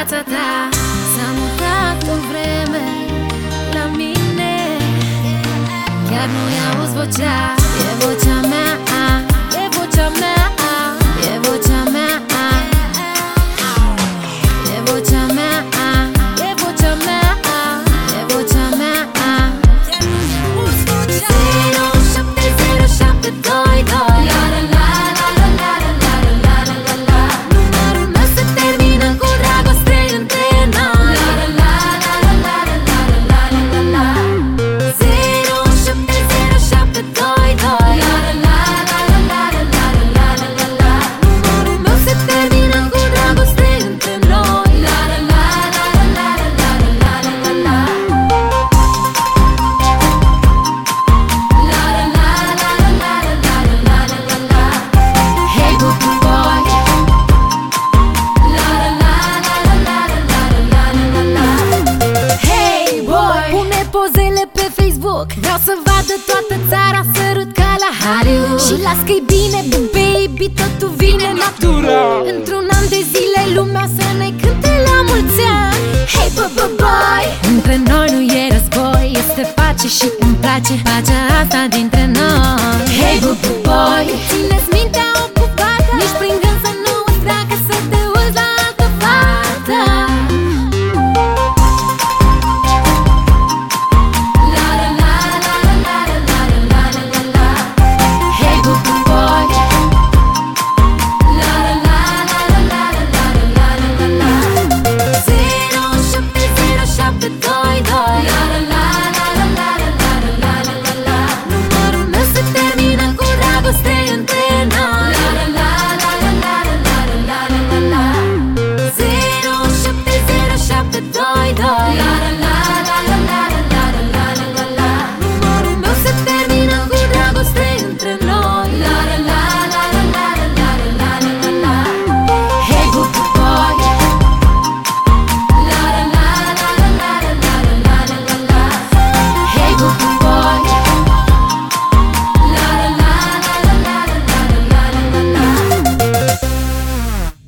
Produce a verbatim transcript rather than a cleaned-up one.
fața ta. S-a mutat o vreme la mine, chiar nu-i auzi vocea. E vocea mea, e vocea mea, e vocea mea, e vocea mea, e vocea mea, e vocea mea. Zero șapte zero șapte doi doi. Numărul meu se termină cu dragoste între noi. Zero șapte zero șapte doi doi. Numărul meu se termină cu dragoste între noi. Hey bubu boy, hey boy, pune pozele pe Facebook, vreau să vadă toată țara, sărut ca la Hollywood. Și las că-i bine, baby, totul vine natural. Într-un an de zile lumea să ne cânte la mulți ani. Hey bubu boy, între noi nu e război, este pace și îmi place pacea asta dintre noi. Hey bubu boy, ține-ți